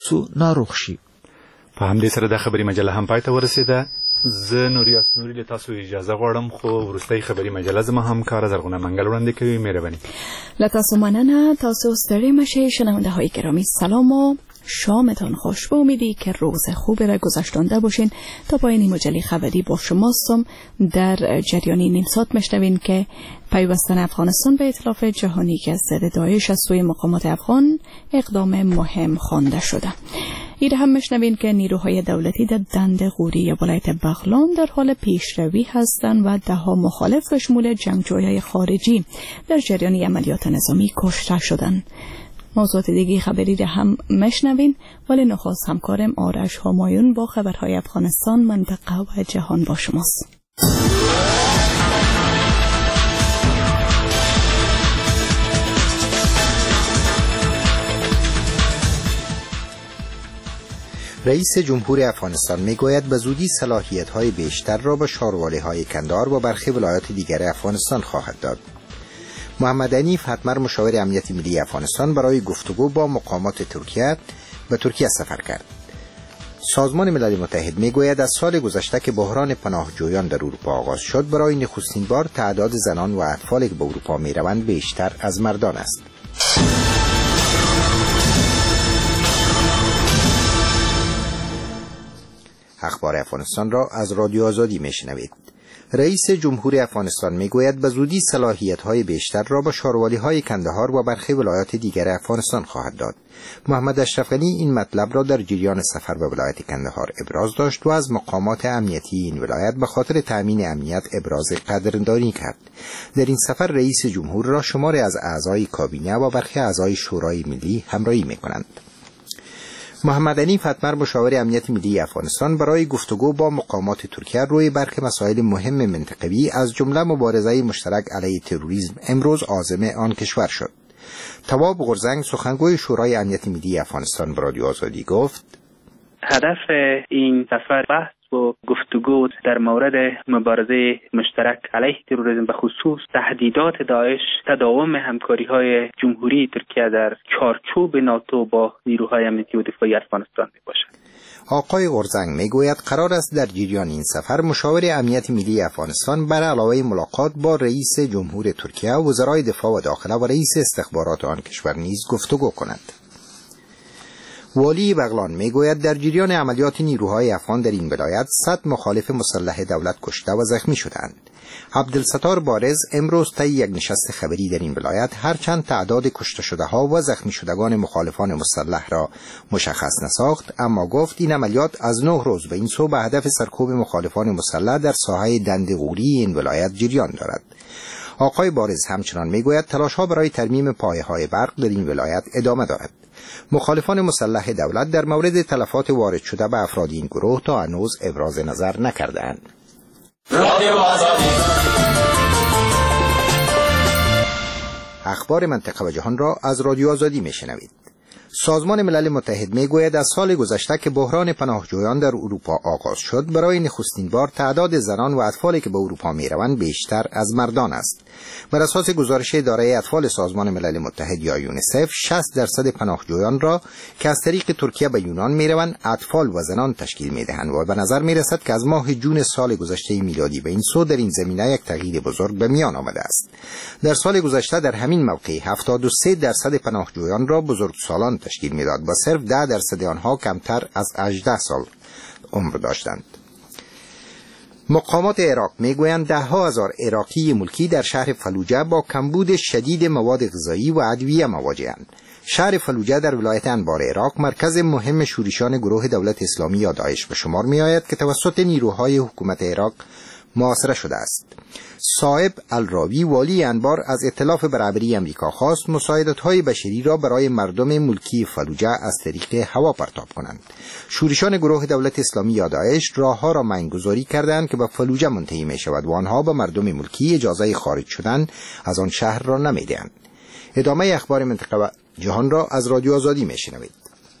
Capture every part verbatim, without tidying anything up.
څو ناروغ شي. په همدې سره د خبري مجله هم پای ته ورسېده. زه نوریاس نوري له تاسو اجازه غواړم، خو وروستۍ خبري مجله زما همکاره زرغونه منګل وړاندې کوي. مهرباني. له تاسو مننه. تاسو ستړي مشئ. شنونده های گرامی سلام و شامتان خوش. به امیدی که روز خوبی را گذشتانده باشین. تا پایان مجله خبری با شماستم. در جریان نیم ساعت میشنوین که پیوستن افغانستان به ائتلاف جهانی که ضد داعش از سوی مقامات افغان اقدام مهم خوانده شده. ایره هم میشنوین که نیروهای دولتی در دند غوری یا ولایت بغلان در حال پیشروی هستند و ده ها مخالف به شمول جنگجویان خارجی در جریان عملیات نظامی کشته شدند. موضوعات دیگه خبری را هم میشنوین، ولی نخست همکارم آرش همایون با خبرهای افغانستان، منطقه و جهان با شماست. رئیس جمهور افغانستان میگوید به زودی صلاحیت‌های بیشتر را به شاروالی‌های کندهار و برخی ولایات دیگر افغانستان خواهد داد. محمد عنیف حتمر مشاور امنیت ملی افغانستان برای گفتگو با مقامات ترکیه به ترکیه سفر کرد. سازمان ملل متحد میگوید از سال گذشته که بحران پناهجویان در اروپا آغاز شد، برای نخستین بار تعداد زنان و اطفالی که به اروپا میروند بیشتر از مردان است. اخبار افغانستان را از رادیو آزادی میشنوید. رئیس جمهور افغانستان میگوید به زودی صلاحیت‌های بیشتر را به شاروالی‌های کندهار و برخی ولایات دیگر افغانستان خواهد داد. محمد اشرف غنی این مطلب را در جریان سفر به ولایت کندهار ابراز داشت و از مقامات امنیتی این ولایت به خاطر تأمین امنیت ابراز قدردانی کرد. در این سفر رئیس جمهور را شماری از اعضای کابینه و برخی اعضای شورای ملی همراهی می‌کنند. محمد عنیف حتمر مشاور امنیت ملی افغانستان برای گفتگو با مقامات ترکیه روی برخی مسائل مهم منطقوی از جمله مبارزه مشترک علیه تروریسم امروز عازم آن کشور شد. تواب قرزنگ سخنگوی شورای امنیت ملی افغانستان به رادیو آزادی گفت: هدف این سفر بحث و گفتگو در مورد مبارزه مشترک علیه تروریسم به خصوص تهدیدات داعش، تداوم همکاری‌های جمهوری ترکیه در چارچوب ناتو با نیروهای امنیتی و دفاعی افغانستان میباشد. آقای قرزنگ میگوید قرار است در جریان این سفر مشاور امنیت ملی افغانستان بر علاوه ملاقات با رئیس جمهور ترکیه، وزرای دفاع و داخله و رئیس استخبارات آن کشور نیز گفتگو کند. والی بغلان میگوید در جریان عملیات نیروهای افغان در این ولایت صد مخالف مسلح دولت کشته و زخمی شدند. عبدالستار بارز امروز طی یک نشست خبری در این ولایت هرچند تعداد کشته شده ها و زخمی شدگان مخالفان مسلح را مشخص نساخت، اما گفت این عملیات از نه روز به این سو به هدف سرکوب مخالفان مسلح در ساحه دند غوری این ولایت جریان دارد. آقای بارز همچنان میگوید تلاش‌ها برای ترمیم پایه‌های برق در این ولایت ادامه دارد. مخالفان مسلح دولت در مورد تلفات وارد شده به افراد این گروه تا هنوز ابراز نظر نکردند. اخبار منطقه و جهان را از رادیو آزادی میشنوید. سازمان ملل متحد میگوید از سال گذشته که بحران پناهجویان در اروپا آغاز شد، برای نخستین بار تعداد زنان و اطفالی که به اروپا میروند بیشتر از مردان است. بر اساس گزارش اداره اطفال سازمان ملل متحد یا یونیسف، شصت درصد پناهجویان را که از طریق ترکیه به یونان میروند اطفال و زنان تشکیل میدهند و به نظر میرسد که از ماه جون سال گذشته میلادی به این سو در این زمینه یک تغییر بزرگ به میان آمده است. در سال گذشته در همین موقع هفتاد و سه درصد پناهجویان را بزرگسالان تشکیل میداد و صرف ده درصد آنها کمتر از هجده سال عمر داشتند. مقامات عراق میگویند ده ها هزار عراقی ملکی در شهر فلوجه با کمبود شدید مواد غذایی و ادویه مواجه‌اند. شهر فلوجه در ولایت انبار عراق مرکز مهم شورشان گروه دولت اسلامی یا داعش به شمار میآید که توسط نیروهای حکومت عراق محاصره شده است. صاحب الراوی والی انبار از ائتلاف برابری امریکا خواست مساعدت‌های بشری را برای مردم ملکی فلوجه از طریق هوا پرتاب کنند. شورشان گروه دولت اسلامی یا داعش راه‌ها را مینگذاری کردند که به فلوجه منتهی می‌شود و آنها به مردم ملکی اجازه خارج شدن از آن شهر را نمی‌دهند. ادامه اخبار منطقه و جهان را از رادیو آزادی می‌شنوید.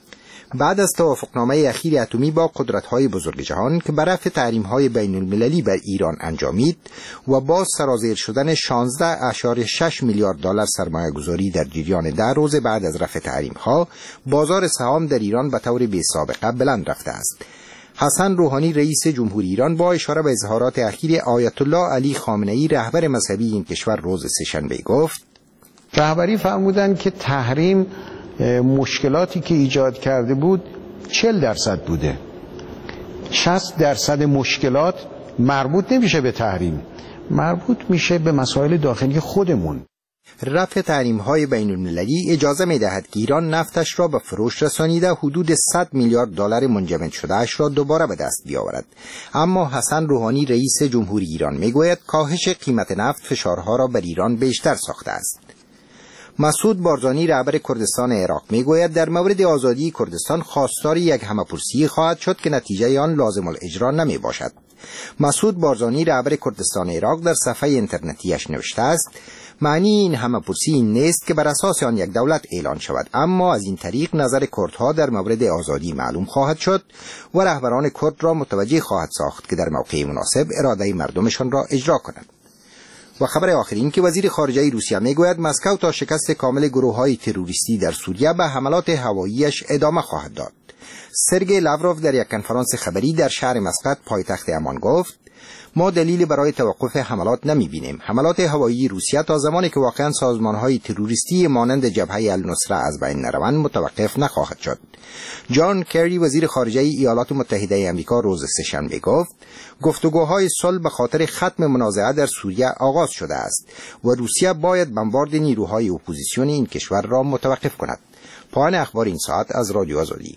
بعد از توافقنامه اخیر اتمی با قدرت‌های بزرگ جهان که بر رفع تحریم‌های بین‌المللی بر ایران انجامید و با سرازیر شدن شانزده ممیز شش میلیارد دلار سرمایه‌گذاری در جریان ده روز بعد از رفع تحریم‌ها، بازار سهام در ایران به طور بی‌سابقه بلند رفته است. حسن روحانی رئیس جمهوری ایران با اشاره به اظهارات اخیر آیت الله علی خامنه‌ای رهبر مذهبی این کشور روز سه‌شنبه گفت: رهبری فرمودند که تحریم مشکلاتی که ایجاد کرده بود چهل درصد بوده. شصت درصد مشکلات مربوط نمیشه به تحریم، مربوط میشه به مسائل داخلی خودمون. رفع تحریم‌های بین‌المللی اجازه می‌دهد که ایران نفتش را به فروش رسانیده حدود صد میلیارد دلار منجمد شده‌اش را دوباره به دست بیاورد. اما حسن روحانی رئیس جمهوری ایران میگوید کاهش قیمت نفت فشارها را بر ایران بیشتر ساخته است. مسعود بارزانی رهبر کردستان عراق میگوید در مورد آزادی کردستان خواستار یک همه‌پرسی خواهد شد که نتیجه آن لازم الاجرا نمی باشد. مسعود بارزانی رهبر کردستان عراق در صفحه اینترنتیش نوشته است: معنی این همه‌پرسی این نیست که بر اساس آن یک دولت اعلان شود، اما از این طریق نظر کردها در مورد آزادی معلوم خواهد شد و رهبران کرد را متوجه خواهد ساخت که در موقع مناسب اراده مردمشان را اجرا کنند. و خبر آخر این که وزیر خارجه روسیه میگوید مسکو تا شکست کامل گروه‌های تروریستی در سوریه به حملات هواییش ادامه خواهد داد. سرگئی لاوروف در یک کنفرانس خبری در شهر مسقط پایتخت عمان گفت: ما دلیلی برای توقف حملات نمی‌بینیم. حملات هوایی روسیه تا زمانی که واقعاً سازمان‌های تروریستی مانند جبهه النصره از بین نروند متوقف نخواهد شد. جان کری وزیر خارجه ایالات متحده آمریکا روز سه‌شنبه گفت: گفتگوهای صلح به خاطر ختم منازعه در سوریه آغاز شده است و روسیه باید بمبارد نیروهای اپوزیسیون این کشور را متوقف کند. پایان اخبار این ساعت از رادیو آزادی.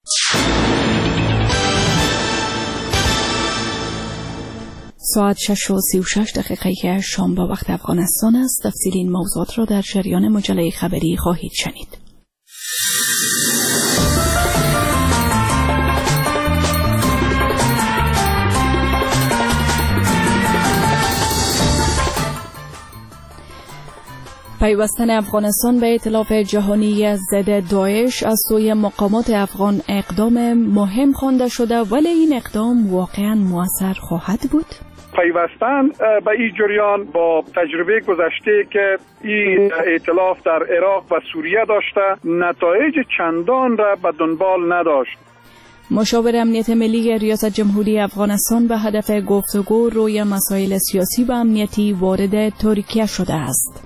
ساعت شش و سی و شش دقیقه شام با وقت افغانستان است. تفصیل این موضوعات را در جریان مجله خبری خواهید شنید. پیوستن افغانستان به ائتلاف جهانی ضد داعش از سوی مقامات افغان اقدام مهم خوانده شده، ولی این اقدام واقعا مؤثر خواهد بود؟ پیوستن به این جریان با تجربه گذشته که این ائتلاف در عراق و سوریه داشته نتایج چندان را به دنبال نداشت. مشاور امنیت ملی ریاست جمهوری افغانستان به هدف گفتگو روی مسائل سیاسی و امنیتی وارد ترکیه شده است.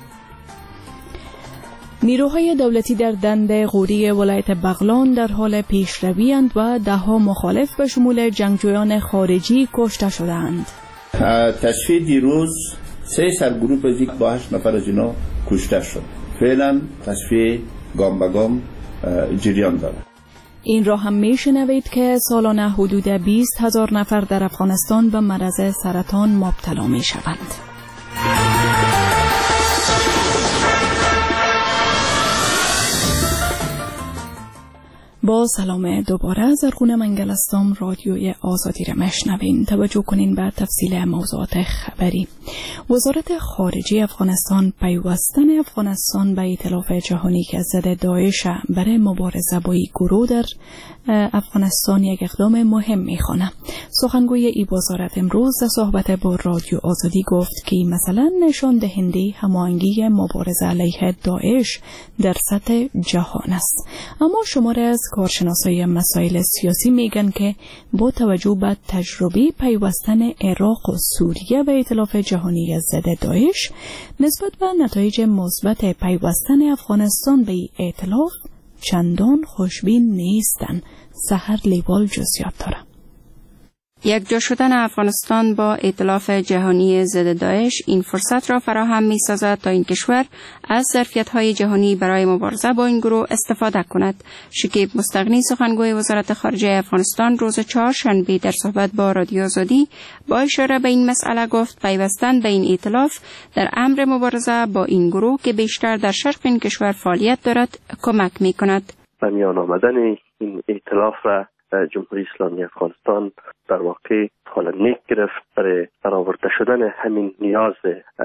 نیروهای دولتی در دنده غوری ولایت بغلان در حال پیشروی‌اند و ده‌ها مخالف به شمول جنگجویان خارجی کشته شدند. تشفیه دیروز سه سرگروه از یک با هشت نفر از اینا کشته شد. فعلا تشفیه گام به گام جریان دارد. این را هم میشنوید که سالانه حدود بیست هزار نفر در افغانستان به مرض سرطان مبتلا می شوند. با سلام دوباره از ارگون منگلستان رادیوی آزادی را مشنوین. توجه کنین به تفصیل موضوعات خبری. وزارت خارجه افغانستان پیوستن افغانستان به ائتلاف جهانی که ضد داعش برای مبارزه با این گروه در افغانستان یک اقدام مهم می‌خوانه. سخنگوی ای وزارت امروز در صحبت با رادیو آزادی گفت که مثلا نشان دهنده هماهنگی مبارزه علیه داعش در سطح جهان است. اما شماره از کارشناسای مسائل سیاسی میگن که با توجه به تجربه پیوستن عراق و سوریه به ائتلاف جهانی ضد داعش نسبت به نتایج مثبت پیوستن افغانستان به ائتلاف چندان خوشبین نیستن. سحر لیوال جزئیات داره. یکجا شدن افغانستان با ائتلاف جهانی ضد داعش این فرصت را فراهم می‌سازد تا این کشور از ظرفیت‌های جهانی برای مبارزه با این گروه استفاده کند. شکیب مستغنی سخنگوی وزارت خارجه افغانستان روز چهارشنبه در صحبت با رادیو آزادی با اشاره به این مسئله گفت پیوستن به این ائتلاف در امر مبارزه با این گروه که بیشتر در شرق این کشور فعالیت دارد کمک می‌کند. میان آمدن این ائتلاف را جمهوری اسلامی افغانستان در واقع حالا نیک گرفت برای برآورده شدن همین نیاز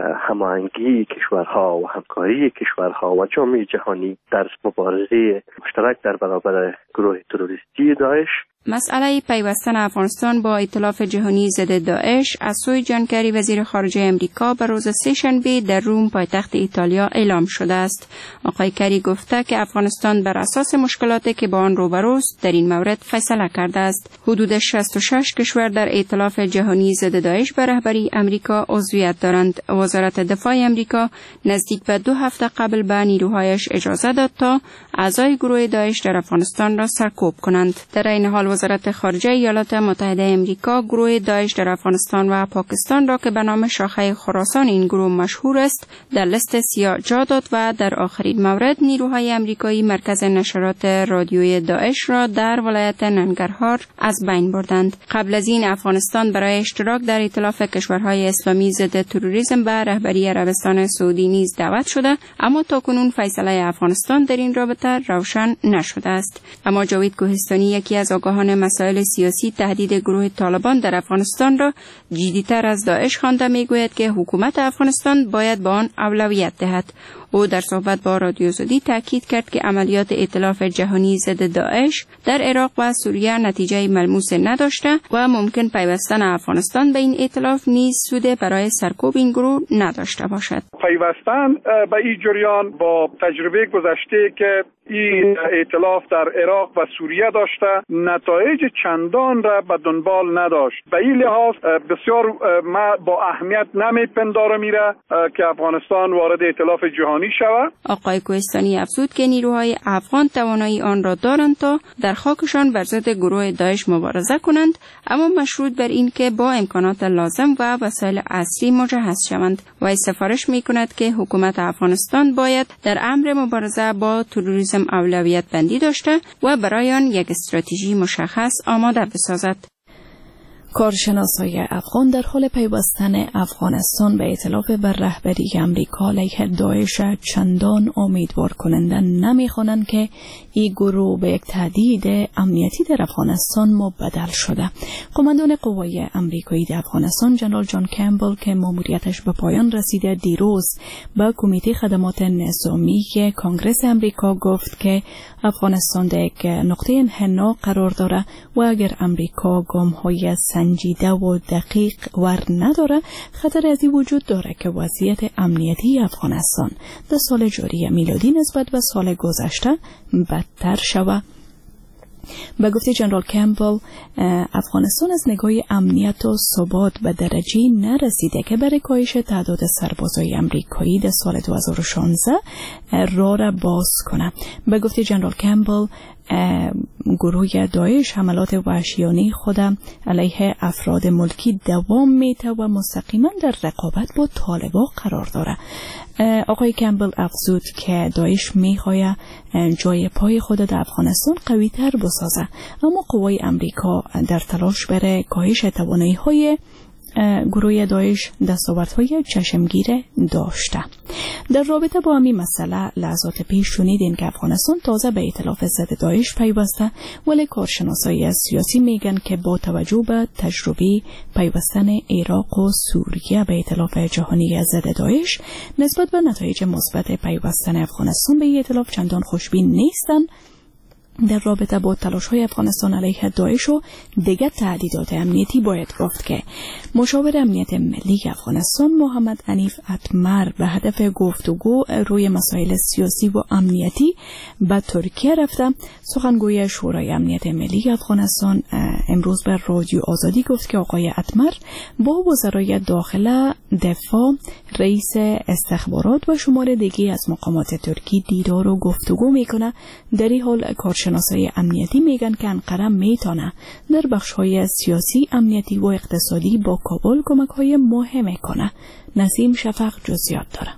هماهنگی کشورها و همکاری کشورها و جامعه جهانی در مبارزه مشترک در برابر گروه تروریستی داعش. مسئله پیوستن افغانستان با ائتلاف جهانی ضد داعش از سوی جان کری وزیر خارجه امریکا به روز سه‌شنبه در روم پایتخت ایتالیا اعلام شده است. آقای کری گفته که افغانستان بر اساس مشکلاتی که با آن روبروست در این مورد فیصله کرده است. حدود شصت و شش کشور در ائتلاف جهانی ضد داعش به رهبری امریکا عضویت دارند. وزارت دفاع امریکا نزدیک به دو هفته قبل به نیروهایش اجازه داد تا اعضای گروه داعش در افغانستان را سرکوب کنند. در این حال وزارت خارجه ایالات متحده امریکا گروه داعش در افغانستان و پاکستان را که به نام شاخه خراسان این گروه مشهور است در لیست سیاه جا داد و در آخرین مورد نیروهای امریکایی مرکز نشرات رادیویی داعش را در ولایت ننگرهار از بین بردند. قبل از این افغانستان برای اشتراک در ائتلاف کشورهای اسلامی ضد تروریسم به رهبری عربستان سعودی نیز دعوت شده، اما تاکنون فیصله افغانستان در این رابطه روشن نشده است. اما جاوید کوهستانی یکی از آگاهان مسائل سیاسی تهدید گروه طالبان در افغانستان را جدی‌تر از داعش خوانده میگوید که حکومت افغانستان باید به آن اولویت دهد. او در صحبت با رادیو آزادی تاکید کرد که عملیات ائتلاف جهانی ضد داعش در عراق و سوریه نتیجه ملموس نداشته و ممکن پیوستن افغانستان به این ائتلاف نیز سود برای سرکوب این گروه نداشته باشد. پیوستن به این جریان با تجربه گذشته که این ائتلاف در عراق و سوریه داشته نتایج چندان را به دنبال نداشت. به این لحاظ بسیار ما با اهمیت نمیپندارم میره که افغانستان وارد ائتلاف جهانی شود. آقای کوهستانی افزود که نیروهای افغان توانایی آن را دارند تا در خاکشان بر ضد گروه داعش مبارزه کنند، اما مشروط بر این که با امکانات لازم و وسایل عصری مجهز شوند. و سفارش میکند که حکومت افغانستان باید در امر مبارزه با تروریسم اولویت بندی داشته و برای آن یک استراتژی مشخص آماده بسازد. کارشناسای افغان در حال پیوستن افغانستان به ائتلاف بر رهبری امریکا علیه داعش چندان امیدوار کننده نمی‌خوانند که این گروه به یک تهدید امنیتی در افغانستان مبدل شده. قماندان قوای امریکایی در افغانستان جنرال جان کمبل که ماموریتش به پایان رسیده دیروز به کمیته خدمات نظامی کنگره امریکا گفت که افغانستان در یک نقطه انحنا قرار داره و اگر امریکا گام‌های سنجیده و دقیق ور نداره خطر از این وجود داره که وضعیت امنیتی افغانستان در سال جاری میلادی نسبت به سال گذشته بدتر شود. به گفته جنرال کمبل افغانستان از نگاه امنیت و ثبات به درجه نرسیده که برای کاهش تعداد سربازای امریکایی در سال دو هزار و شانزده راه را باز کنه. به گفته جنرال کمبل گروه داعش حملات وحشیانه خود علیه افراد ملکی دوام میده و مستقیما در رقابت با طالبان قرار داره. آقای کمبل افزود که داعش میخواه جای پای خود در افغانستان قوی تر بسازه، اما قوای امریکا در تلاش برای کاهش توانایی های گروه داعش دستاوردهای چشمگیر داشته. در رابطه با همین مسئله لحظات پیش شنیدین که افغانستان تازه به ائتلاف ضد داعش پیوسته، ولی کارشناسای سیاسی میگن که با توجه به تجربه پیوستن عراق و سوریه به ائتلاف جهانی ضد داعش نسبت به نتایج مثبت پیوستن افغانستان به ائتلاف چندان خوشبین نیستن. در رابطه با تلاش‌های افغانستان علیه داعش و دیگر تهدیدات امنیتی باید گفت که مشاور امنیت ملی افغانستان محمد حنیف اتمر به هدف گفتگو روی مسائل سیاسی و امنیتی به ترکیه رفته. سخنگوی شورای امنیت ملی افغانستان امروز به رادیو آزادی گفت که آقای اتمر با وزرای داخله، دفاع، رئیس استخبارات و شمار دیگه از مقامات ترکی دیدار و گفتگو میکنه. در این حال کارشناسای امنیتی میگن که انقره میتونه در بخش‌های سیاسی، امنیتی و اقتصادی با کابل کمک‌های مهم کنه. نسیم شفق جزئیات داره.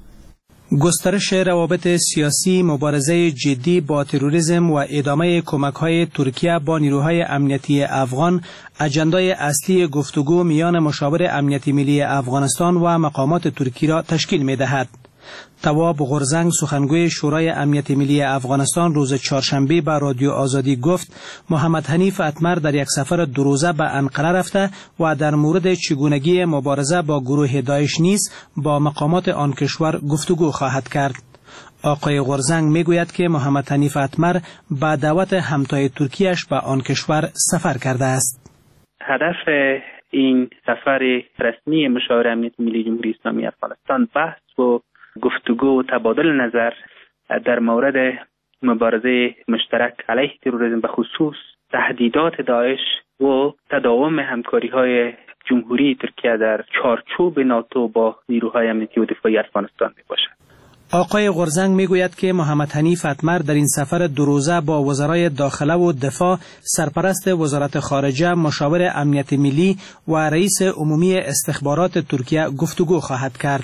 گسترش روابط سیاسی، مبارزه جدی با تروریسم و ادامه کمک‌های ترکیه با نیروهای امنیتی افغان اجندای اصلی گفتگو میان مشاور امنیتی ملی افغانستان و مقامات ترکی را تشکیل می‌دهد. تواب غرزنگ سخنگوی شورای امنیت ملی افغانستان روز چهارشنبه به رادیو آزادی گفت محمد حنیف اتمر در یک سفر دو روزه به انقره رفته و در مورد چگونگی مبارزه با گروه داعش نیز با مقامات آن کشور گفتگو خواهد کرد. آقای غرزنگ میگوید که محمد حنیف اتمر با دعوت همتای ترکیهش به آن کشور سفر کرده است. هدف این سفر رسمی مشاور امنیت ملی جمهوری اسلامی افغانستان بحث و گفتگو و تبادل نظر در مورد مبارزه مشترک علیه تروریسم به خصوص تهدیدات داعش و تداوم همکاری های جمهوری ترکیه در چارچوب ناتو با نیروهای امنیتی و دفاعی افغانستان می باشد. آقای غرزنگ میگوید که محمد حنیف اتمر در این سفر دو روزه با وزرای داخله و دفاع، سرپرست وزارت خارجه، مشاور امنیت ملی و رئیس عمومی استخبارات ترکیه گفتگو خواهد کرد.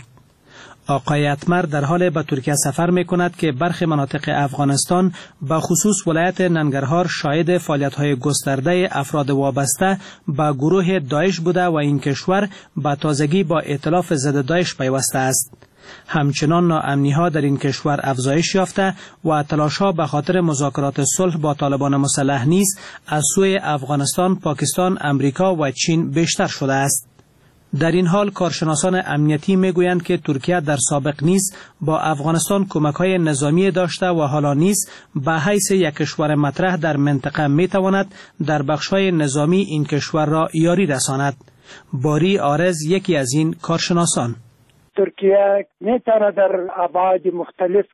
آقای اتمر در حال به ترکیه سفر می کند که برخی مناطق افغانستان به خصوص ولایت ننگرهار شاهد فعالیت‌های گسترده افراد وابسته به گروه داعش بوده و این کشور به تازگی با ائتلاف ضد داعش پیوسته است. همچنان ناامنی‌ها در این کشور افزایش یافته و تلاش‌ها به خاطر مذاکرات صلح با طالبان مسلح نیز از سوی افغانستان، پاکستان، امریکا و چین بیشتر شده است. در این حال کارشناسان امنیتی میگویند که ترکیه در سابق نیز با افغانستان کمک‌های نظامی داشته و حالا نیز به حیث یک کشور مطرح در منطقه میتواند در بخش‌های نظامی این کشور را یاری رساند. باری آرز یکی از این کارشناسان: ترکیه میتونه در ابعاد مختلف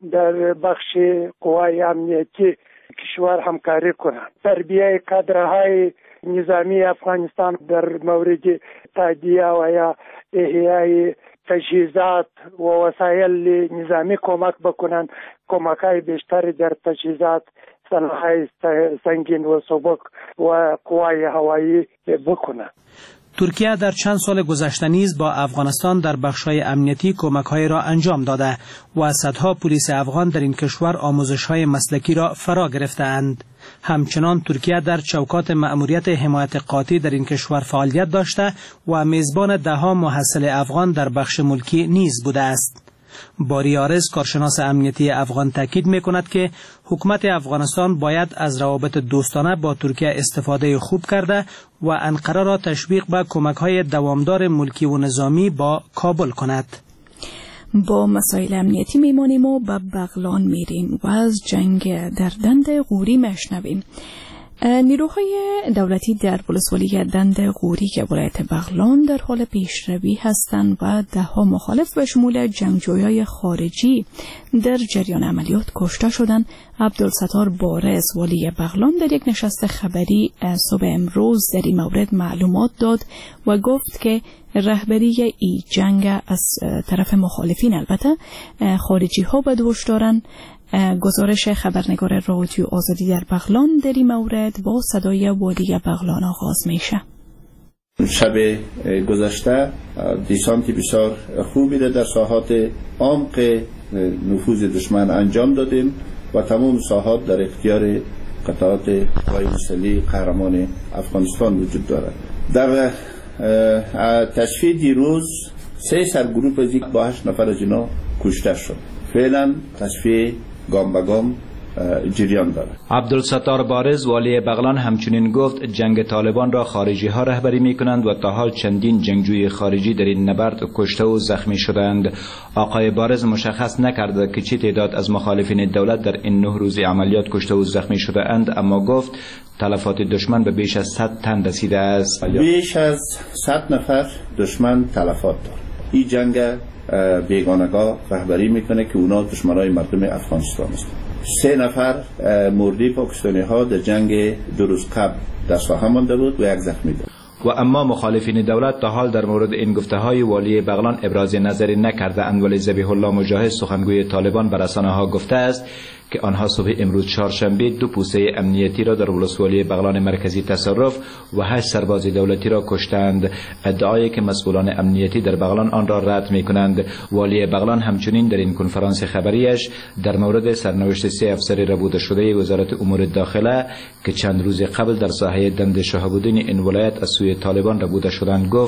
در بخش قوای امنیتی کشور همکاری کنند. تربیه کادرهای نظامی افغانستان در مورد تادیه و یا احیای تجهیزات و وسایل نظامی کمک بکنند. کمک‌های بیشتری در تجهیزات، سلاح‌های سنگین و سبک و قوای هوایی بکنند. ترکیه در چند سال گذشته نیز با افغانستان در بخش‌های امنیتی کمک‌های را انجام داده و صدها پلیس افغان در این کشور آموزش‌های مسلکی را فرا گرفته‌اند. همچنان ترکیه در چوکات مأموریت حمایت قاطع در این کشور فعالیت داشته و میزبان ده‌ها محصل افغان در بخش ملکی نیز بوده است. باری آرز کارشناس امنیتی افغان تاکید می‌کند که حکومت افغانستان باید از روابط دوستانه با ترکیه استفاده خوب کرده و انقره را تشویق به کمک‌های دوامدار ملکی و نظامی با کابل کند. با مسائل امنیتی میمانیم و به بغلان میریم و از جنگ در دند غوری مشنویم. نیروهای دولتی در ولسوالی دند غوری که ولایت بغلان در حال پیشروی هستند و ده‌ها مخالف به شمول جنگجویان خارجی در جریان عملیات کشته شدند. عبدالستار بارز والی بغلان در یک نشست خبری صبح امروز در این مورد معلومات داد و گفت که رهبری این جنگ از طرف مخالفین، البته خارجی ها به دوش دارند. گزارش خبرنگار رادیو آزادی در بغلان در این مورد با صدای والی بغلان آغاز میشه. شب گذشته دیسانتی بسیار خوبی در ساحات عمق نفوذ دشمن انجام دادیم و تمام ساحات در اختیار قطعات قوای مسلح قهرمان افغانستان وجود دارد. در تشفیه دیروز سه سرگروپ از یک با هشت نفر از اینا کشته شد. فعلا تشفیه گام به گام جریان دارد. عبدالستار بارز والی بغلان همچنین گفت جنگ طالبان را خارجی ها رهبری می کنند و تا حال چندین جنگجوی خارجی در این نبرد کشته و زخمی شدند. آقای بارز مشخص نکرده که چه تعداد از مخالفین دولت در این نه روز عملیات کشته و زخمی شده اند، اما گفت تلفات دشمن به بیش از صد تن رسیده است. بیش از صد نفر دشمن تلفات دارد. این جنگ بیگانگاه رهبری میکنه که اونا دشمنای مردم افغانستان است. سه نفر مردی پاکستانی ها در جنگ دو روز قبل در ساحه مانده بود و یک زخمی داشت. و اما مخالفین دولت تا حال در مورد این گفته های والی بغلان ابراز نظری نکرده اند، ولی ذبیح الله مجاهد سخنگوی طالبان به رسانه ها گفته است که آنها صبح امروز چهارشنبه دو پوسته امنیتی را در ولسوالی بغلان مرکزی تصرف و هشت سرباز دولتی را کشتند، ادعایی که مسئولان امنیتی در بغلان آن را رد می کنند. والی بغلان همچنین در این کنفرانس خبریش در مورد سرنوشت سه افسر ربوده شده وزارت امور داخله که چند روز قبل در ساحه دند شهاب الدین این ولایت از سوی طالبان ربوده شدند گفت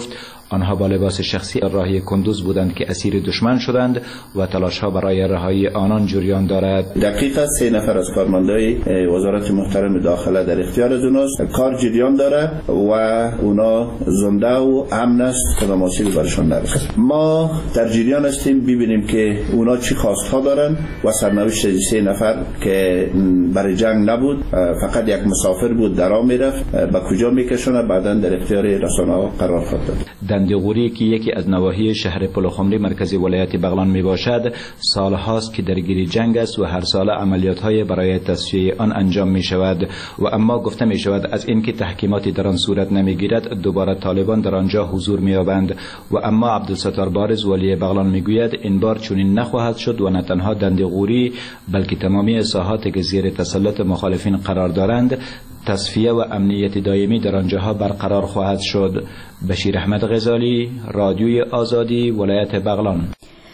آنها با لباس شخصی راهی کندوز بودند که اسیر دشمن شدند و تلاش‌ها برای رهایی آنان جریان دارد. دقیقاً سه نفر از کارمندای وزارت محترم داخله در اختیار از اوناست. کار جریان داره و اونا زنده و امن است که مسئله برشان نرسد. ما در جریان هستیم ببینیم که اونا چی خواستها دارن و سرنوشت سه نفر که برای جنگ نبود، فقط یک مسافر بود در آن میرفت، به کجا میکشونه بعداً در اختیار رسانه‌ها قرار خواهد داد. دنده‌قوری که یکی از نواحی شهر پلخمری مرکزی ولایت بغلان می باشد، سالهاست که درگیر جنگ است و هر سال عملیات‌های برای تصفیه آن انجام می شود و اما گفته می شود از اینکه تحکیماتی در آن صورت نمیگیرد دوباره طالبان در آنجا حضور می‌یابند و اما عبدالستار بارز والی بغلان میگوید این بار چنین نخواهد شد و نه تنها دنده‌قوری بلکه تمامی ساحاتی که زیر تسلط مخالفین قرار دارند تصفیه و امنیت دائمی در آنجاها برقرار خواهد شد. بشیر احمد غزالی، رادیوی آزادی، ولایت بغلان.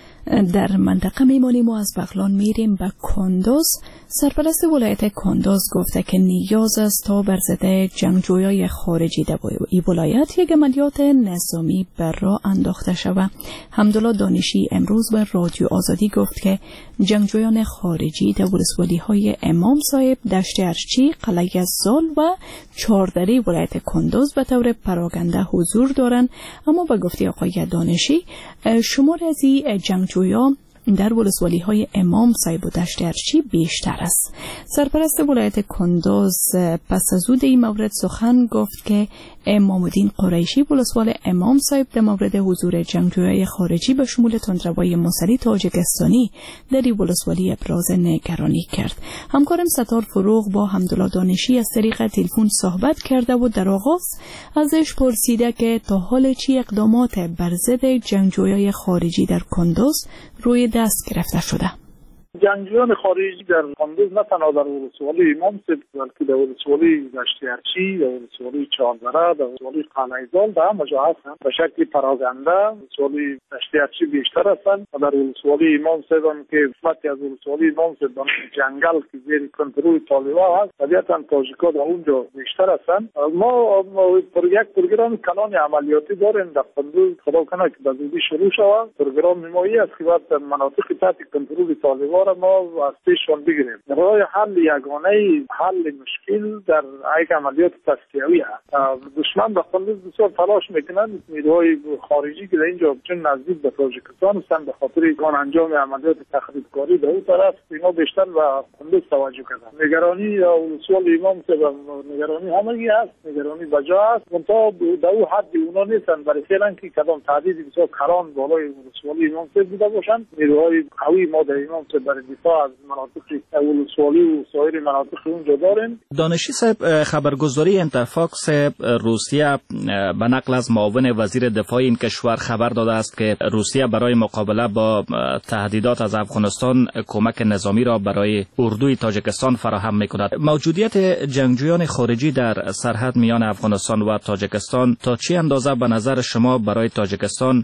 در منطقه میمانیم و از بغلان میریم به کندوز. سرپرست ولایت کندوز گفته که نیاز است تا بر ضد جنگجویان خارجی در این ولایت یک عملیات نظامی بر راه انداخته شود. حمدالله دانشی امروز به رادیو آزادی گفت که جنگجویان خارجی در ولسوالی‌های امام صاحب، دشت ارچی، قلعه زال و چهاردری ولایت کندوز به طور پراگنده حضور دارند، اما به گفته آقای دانشی شمار از این جنگجویان در ولسوالی‌های امام صاحب و دشت ارچی بیشتر است. سرپرست ولایت کندوز پس از او این مورد سخن گفت که امام الدین قریشی ولسوال امام صاحب در مورد حضور جنگجویان خارجی به شمول تندروای موسلی تاجیکستانی در این ولسوالی ابراز نگرانی کرد. همکارم ستار فروغ با حمدالله دانشی از طریق تلفن صحبت کرده و در آغاز ازش پرسیده که تا حال چی اقدامات بر ضد جنگجویان خارجی در کندوز روی دست گرفته شده. جنگجویان خارجی در کندوز نه تنها در ولسوالی امام صاحب بلکه در ولسوالی دشت ارچی، در ولسوالی چهاردره، در ولسوالی قلعه زال در همه جا هستند. به شکل پراگنده ولسوالی دشت ارچی بیشتر هستند و در ولسوالی امام صاحب هم که قسمتی از ولسوالی امام صاحب جنگل که زیر کنترل طالبان هست، طبیعتا تاجیکا در اونجا بیشتر هستند. ما پر یک پروگرام کلان عملیاتی داریم در کندوز، خدا کنه که به زودی شروع شود. پروگرام نمایی است که وقت مناطق تحت کنترل طالبان ما از پیششان بگیریم. راه حل یگانه حل مشکل در یک عملیات تصفیه‌ای است. دشمن به کندوز بسیار تلاش میکنند نیروهای خارجی که در اینجا چون نزدیک به تاجیکستان هستند به خاطر آن انجام عملیات تخریبکاری در اون طرف اینا بیشتر به کندوز توجه کردند. نگرانی ولسوال امام صاحب نگرانی همگی هست، نگرانی بجا است، منتها در اون حد اونا نیستند برای فعلا که کدام تعدید بسیار کلان بالای ولسوال امام صاحب بوده باشند. نیروهای قوی ما در امام صاحب برای دفاع از مناطق ولسوالی و سایر مناطق اونجا داریم. دانشی صاحب، خبرگزاری انترفاکس روسیه به نقل از معاون وزیر دفاع این کشور خبر داده است که روسیه برای مقابله با تهدیدات از افغانستان کمک نظامی را برای اردوی تاجیکستان فراهم می‌کند. موجودیت جنگجویان خارجی در سرحد میان افغانستان و تاجیکستان تا چه اندازه به نظر شما برای تاجیکستان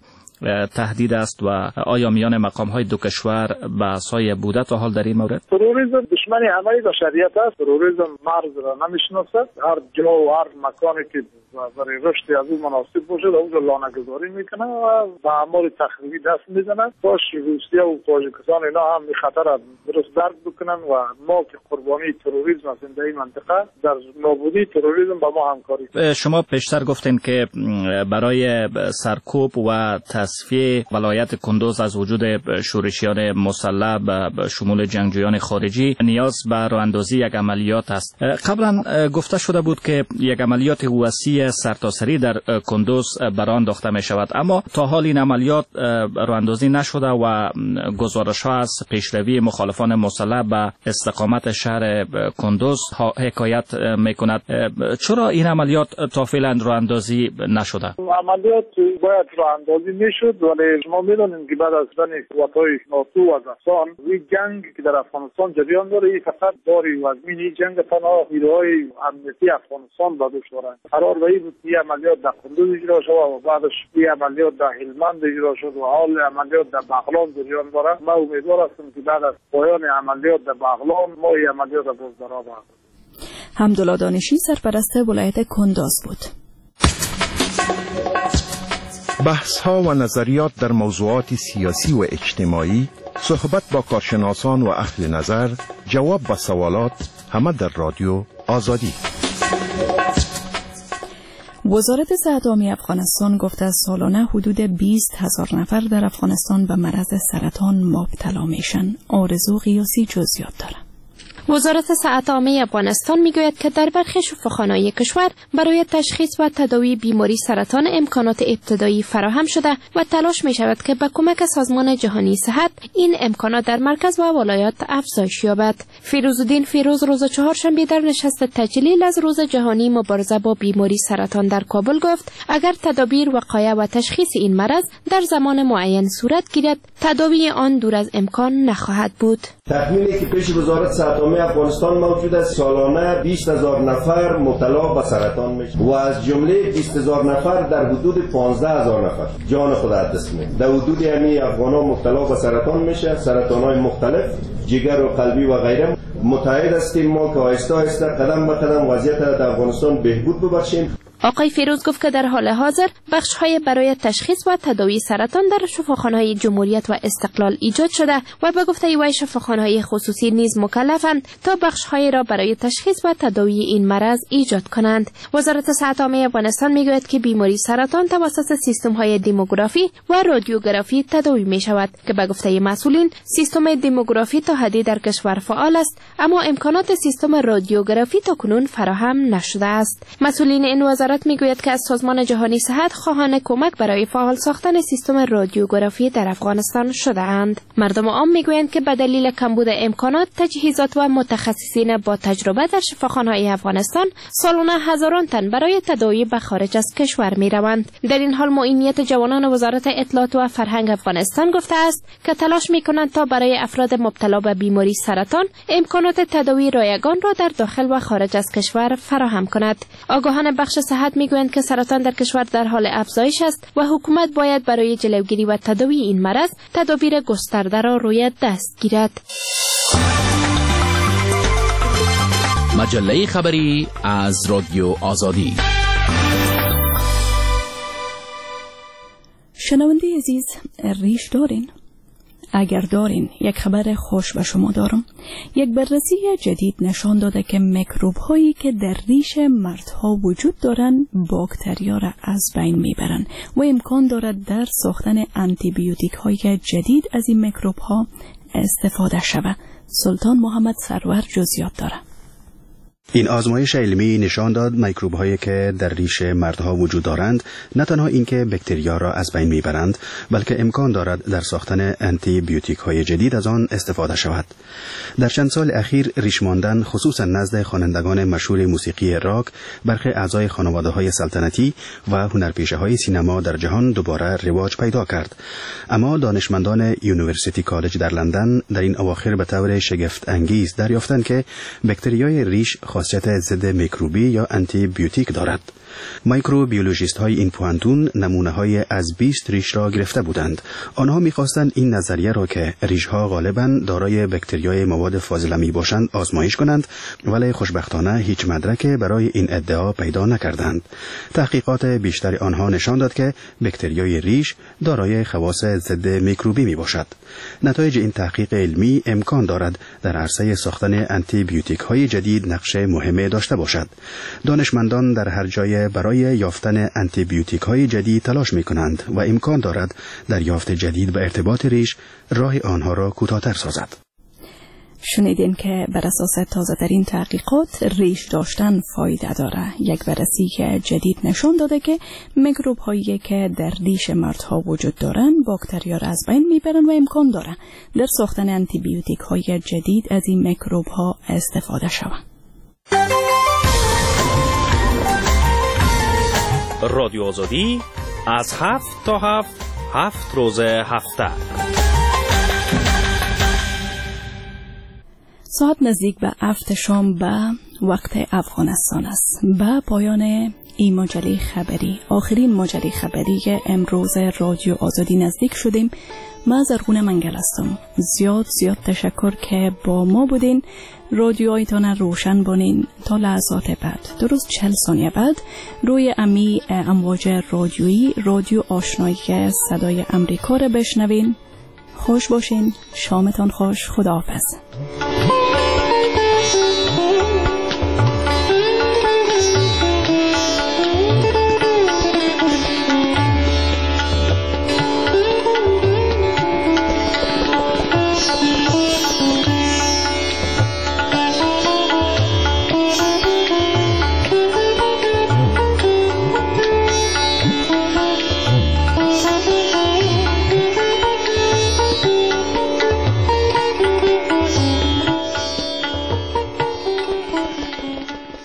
تهدید است و آیا میان مقام‌های دو کشور بحث‌های بوده تا حال در این مورد؟ تروریسم دشمن همه بشریت است. تروریسم مرز را نمی‌شناسد. هر جا و هر مکانی که برای رشد از اون مناسب باشه در اونجا لانه‌گذاری میکنه و به اعمال تخریبی دست میزنن. باش روسیه و تاجیکستان اینا هم این خطر را درست درک بکنن و ما که قربانی تروریسم هستیم در این منطقه در نابودی تروریسم با ما همکاری. شما پیشتر گفتین که برای سرکوب و تصفیه ولایت کندوز از وجود شورشیان مسلح به شمول جنگجویان خارجی نیاز به راه‌اندازی یک عملیات است. قبلا گفته شده بود که یک عملیات وسیع سرتاسری در کندوز برآن انداخته می شود، اما تا حال این عملیات راه‌اندازی نشده و گزارش‌ها از پیشروی مخالفان مسلح به استقامت شهر کندوز حکایت می کند. چرا این عملیات تا فعلا راه‌اندازی نشده؟ عملیات باید راه‌اندازی میشد، ولی ما میدونیم که بعد از رفتن قوت‌های ناتو و افغانستان این جنگ که در افغانستان جریان داره این فقط داری و از این جنگ تنها نیروهای امنیتی افغانستان با دشوارند. قرار به این بود که عملیات در کندوز اجرا شد و بعدش این عملیات در هلمند اجرا شد و حال عملیات در بغلان جریان داره. ما امیدوار هستیم که بعد از پایان عملیات در بغلان ما این عملیات را باز درآ برداریم. حمدالله دانشی سرپرست ولایت کندوز بود. بحث‌ها و نظریات در موضوعات سیاسی و اجتماعی، صحبت با کارشناسان و اهل نظر، جواب به سوالات، همه در رادیو آزادی. وزارت صحت عامه افغانستان گفته است سالانه حدود بیست هزار نفر در افغانستان به مرض سرطان مبتلا میشن. آرزو قیاسی جزئیات داره. وزارت صحت عامه افغانستان میگوید که در برخی شفاخانه‌های کشور برای تشخیص و تداوی بیماری سرطان امکانات ابتدایی فراهم شده و تلاش می شود که با کمک سازمان جهانی صحت این امکانات در مرکز و ولایات افزایش یابد. فیروزالدین فیروز روز چهارشنبه در نشست تجلیل از روز جهانی مبارزه با بیماری سرطان در کابل گفت اگر تدابیر وقایع و تشخیص این مرض در زمان معین صورت گیرد، تداوی آن دور از امکان نخواهد بود. تخمینی که پیش وزارت صحت عامه افغانستان موجود است، سالانه بیست هزار نفر مبتلا به سرطان میشه و از جمله بیست هزار نفر در حدود پانزده هزار نفر جان خود از دست میدن. در حدود همین افغانان مبتلا به سرطان میشه، سرطان‌های مختلف، جگر و قلبی و غیره. متعهد هستیم ما که آهسته آهسته قدم به قدم وضعیت در افغانستان بهبود ببخشیم. آقای فیروز گفت که در حال حاضر بخش‌های برای تشخیص و تداوی سرطان در شفاخانه‌های جمهوریت و استقلال ایجاد شده و به گفته وی شفاخانه‌های خصوصی نیز مکلفند تا بخش‌های را برای تشخیص و تداوی این مرض ایجاد کنند. وزارت صحت عامه افغانستان میگوید که بیماری سرطان توسط سیستم‌های دیموگرافی و رادیوگرافی تداوی می‌شود که به گفته مسئولین سیستم دیموگرافی تا حدی در کشور فعال است، اما امکانات سیستم رادیوگرافی تاکنون فراهم نشده است. مسئولین این وزارت میگوید که از سازمان جهانی صحت خواهان کمک برای فعال ساختن سیستم رادیوگرافی در افغانستان شده اند. مردم عام میگویند که به دلیل کمبود امکانات، تجهیزات و متخصصین با تجربه در شفاخانه‌های افغانستان سالانه هزاران تن برای تداوی به خارج از کشور میروند. در این حال معینیت جوانان وزارت اطلاعات و فرهنگ افغانستان گفته است که تلاش میکنند تا برای افراد مبتلا به بیماری سرطان امکانات تداوی رایگان را در داخل و خارج از کشور فراهم کند. آگاهان بخش صحت میگویند که سرطان در کشور در حال افزایش است و حکومت باید برای جلوگیری و تداوی این مرض تدابیر گسترده را روی دست گیرد. مجله خبری از رادیو آزادی. شنونده عزیز، ریش دارین؟ اگر دارین، یک خبر خوش به شما دارم. یک بررسی جدید نشان داده که میکروب هایی که در ریش مردها وجود دارند باکتریا را از بین میبرند و امکان دارد در ساختن آنتی بیوتیک های جدید از این میکروب ها استفاده شود. سلطان محمد سرور جزئیات دارد. این آزمایش علمی نشان داد میکروب هایی که در ریش مردها وجود دارند نه تنها اینکه باکتریا را از بین میبرند، بلکه امکان دارد در ساختن آنتی بیوتیک های جدید از آن استفاده شود. در چند سال اخیر ریش ماندن خصوصا نزد خوانندگان مشهور موسیقی راک، برخی اعضای خانواده های سلطنتی و هنرپیشه های سینما در جهان دوباره رواج پیدا کرد. اما دانشمندان یونیورسیتی کالج در لندن در این اواخر به طور شگفت انگیز دریافتند که باکتریای ریش خاصیت ضد میکروبی یا آنتی بیوتیک دارد. میکروبیولوژیست های این پوانتون نمونه های از بیست ریش را گرفته بودند. آنها می‌خواستند این نظریه را که ریش ها غالباً دارای باکتریای مواد فاضله می باشند آزمایش کنند، ولی خوشبختانه هیچ مدرک برای این ادعا پیدا نکردند. تحقیقات بیشتر آنها نشان داد که باکتریای ریش دارای خواص ضد میکروبی می باشد. نتایج این تحقیق علمی امکان دارد در عرصه ساختن آنتی بیوتیک های جدید نقش مهمی داشته باشد. دانشمندان در هر جای برای یافتن آنتی بیوتیک های جدید تلاش می کنند و امکان دارد دریافت جدید به ارتباط ریش راه آنها را کوتاه‌تر سازد. شنیدین که بر اساس تازه ترین تحقیقات ریش داشتن فایده داره. یک بررسی که جدید نشان داده که میکروب هایی که در ریش مردها وجود دارند باکتریا را از بین میبرند و امکان داره در ساختن آنتی بیوتیک های جدید از این میکروب ها استفاده شود. رادیو آزادی از هفت تا هفت هفت روز هفته. ساعت نزدیک به هفت شام به وقت افغانستان است. به پایان این مجله خبری، آخرین مجله خبری که امروز رادیو آزادی نزدیک شدیم. من زرغونه منگل هستم. زیاد زیاد تشکر که با ما بودین. رادیوهایتان روشن بانین تا لحظات بعد، درست چهل ثانیه بعد روی امی امواج رادیویی رادیو آشنایی که صدای امریکا را بشنوین. خوش باشین، شامتان خوش، خداحافظ.